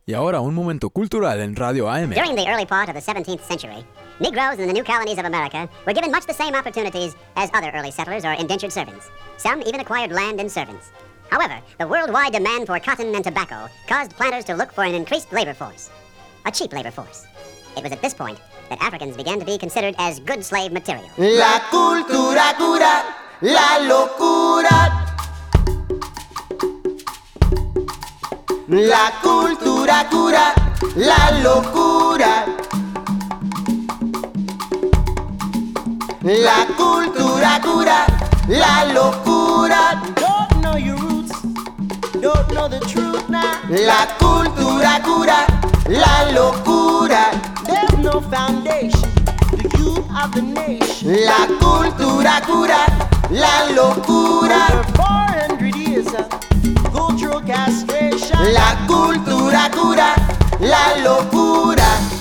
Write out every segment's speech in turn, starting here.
Y ahora un momento cultural en Radio AM. During the early part of the 17th century, Negroes in the new colonies of America were given much the same opportunities as other early settlers or indentured servants. Some even acquired land and servants. However, the worldwide demand for cotton and tobacco caused planters to look for an increased labor force, a cheap labor force. It was at this point that Africans began to be considered as good slave material. La cultura cura, la locura. La cultura cura, la locura. La cultura cura, la locura. Don't know your roots, don't know the truth now. La cultura cura, la locura. There's no foundation, the youth of the nation. La cultura cura, la locura. Over 400 years of cultural castration. La cultura cura, la locura.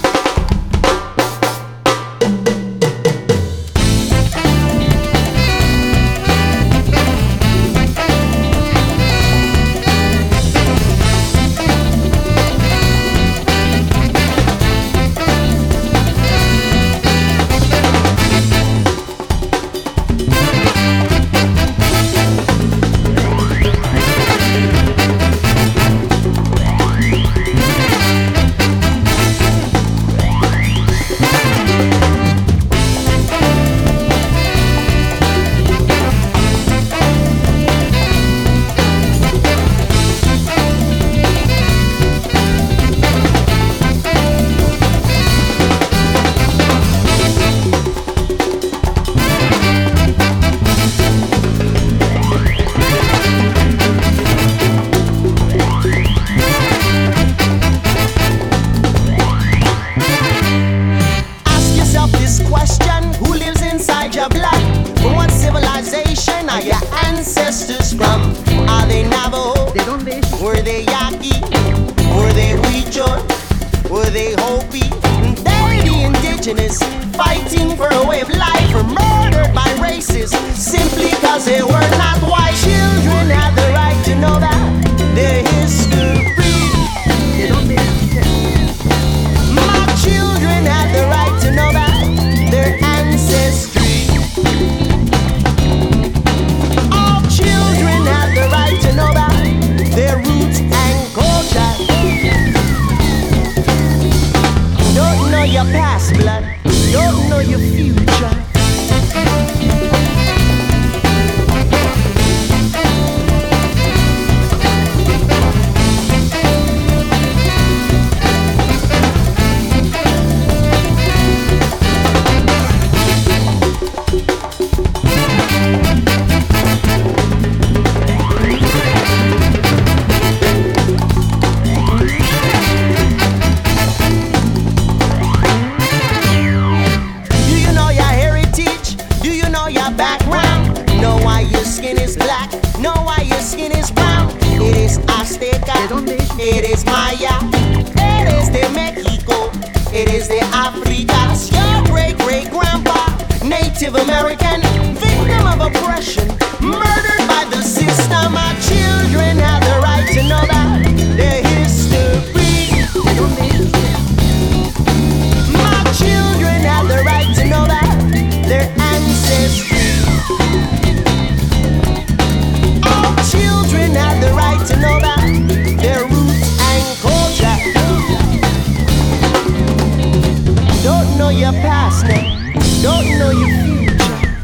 Fighting for a way of life, or murdered by racists simply cause they were not white. Children have the right to know that their history. My children have the right to know that their ancestry. All children have the right to know that their roots and culture. Don't know your past, blood. Don't know your future. Eres Maya, eres de Mexico, eres de África. Your great-great-grandpa, Native American, victim of oppression, murdered by the system. Our children have the right to know that their history. My children have the right to know that their ancestry. All children have the right to know that their roots and culture. Don't know your past now, don't know your future.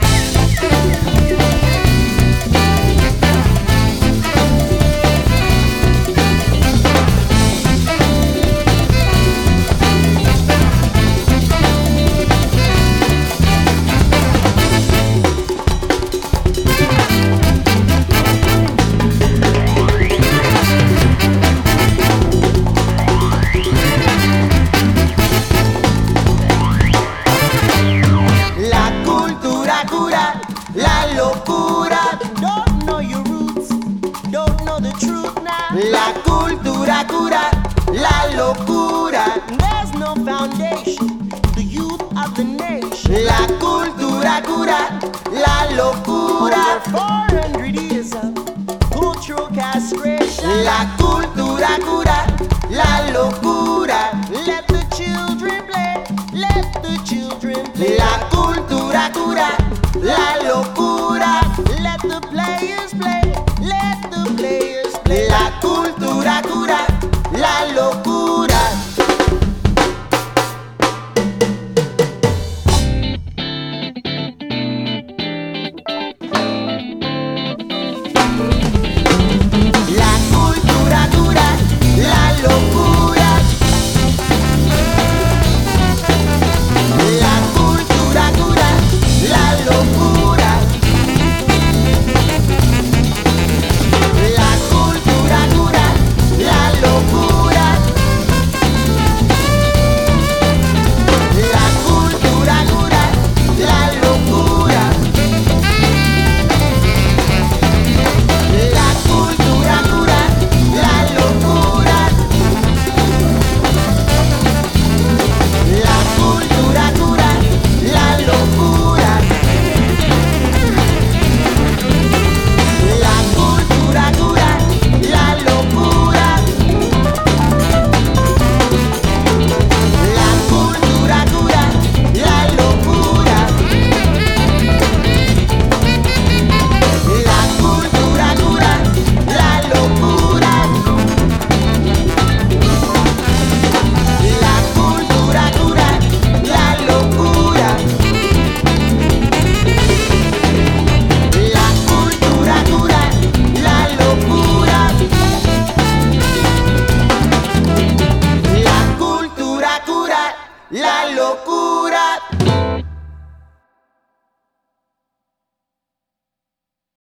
La locura. Don't know your roots, don't know the truth now. La cultura cura, la locura. There's no foundation, the youth of the nation. La cultura cura, la locura. Over 400 years of cultural castration. La cultura cura, la locura.